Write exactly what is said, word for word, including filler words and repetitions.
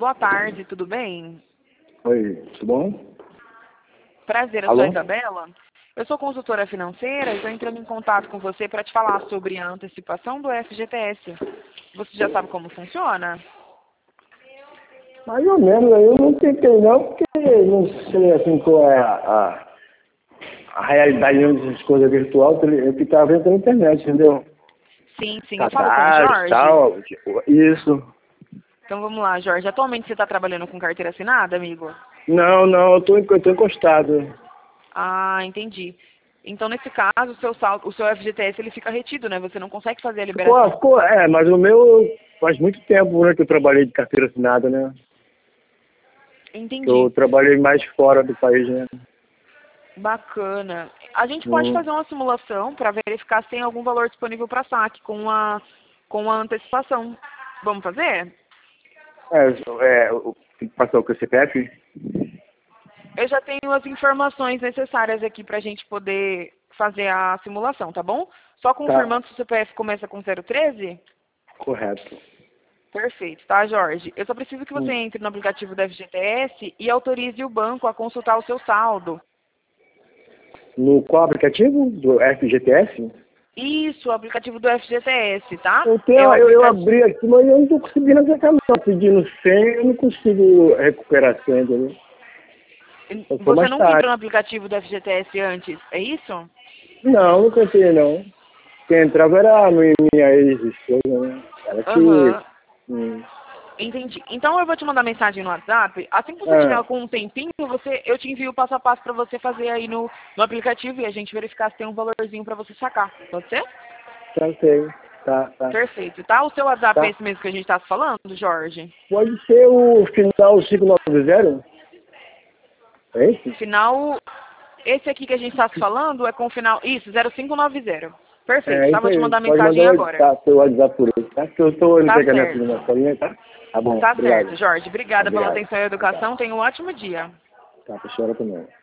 Boa tarde, tudo bem? Oi, tudo bom? Prazer, eu sou Alô? a Isabela. Eu sou consultora financeira e estou entrando em contato com você para te falar sobre a antecipação do F G T S. Você já sabe como funciona? Mais ou menos, eu não tentei não, porque não sei assim qual é a, a, a realidade dessas coisas virtuais, eu ficava vendo pela internet, entendeu? Sim, sim, eu falo com o Cadastro, Jorge. tal, tipo, isso. Então vamos lá, Jorge. Atualmente você está trabalhando com carteira assinada, amigo? Não, não, eu tô, eu tô encostado. Ah, entendi. Então, nesse caso, o seu, saldo, o seu F G T S ele fica retido, né? Você não consegue fazer a Ficou, liberação. ficou, é, mas o meu faz muito tempo, né, que eu trabalhei de carteira assinada, né? Eu Entendi. trabalhei mais fora do país, né? Bacana. A gente pode Hum. fazer uma simulação para verificar se tem algum valor disponível para saque com a, com a antecipação. Vamos fazer? É, é, o- tem que passar o C P F? Eu já tenho as informações necessárias aqui para a gente poder fazer a simulação, tá bom? Só Tá, confirmando se o C P F começa com zero treze? correto. Perfeito, tá, Jorge? Eu só preciso que você Hum. entre no aplicativo da F G T S e autorize o banco a consultar o seu saldo. No qual aplicativo? Do F G T S? Isso, o aplicativo do F G T S, tá? Eu, É o tenho, eu, eu aplicativo. abri aqui, mas eu não estou conseguindo acessar não. Pedindo senha, eu não consigo recuperar a senha, entendeu? Eu sou Você mais nunca entrou tarde. no aplicativo do F G T S antes, é isso? Não, nunca entrei não. Quem entrava era a minha minha ex-esposa, né? Ela que... Aham, Hum. entendi. Então eu vou te mandar mensagem no WhatsApp. Assim que você tiver Ah, com um tempinho, você, eu te envio o passo a passo para você fazer aí no, no aplicativo e a gente verificar se tem um valorzinho para você sacar. Pode ser? já sei. Tá, tá. Perfeito, tá? O seu WhatsApp é Tá. esse mesmo que a gente está falando, Jorge? Pode ser o final cinco nove zero? É esse? Final, esse aqui que a gente está se falando é com o final, isso, zero cinco nove zero. Perfeito, É tá? isso Vou te aí. mandar Pode mensagem mandar o agora. tá, seu WhatsApp por aí, tá? Que eu estou indo Tá pegar minha filha certo. na escolinha, tá? Tá bom, Tá obrigado. certo, Jorge. Tá, Obrigada pela obrigado. atenção e Tá, educação. Tenha um ótimo dia. tá, pra senhora também.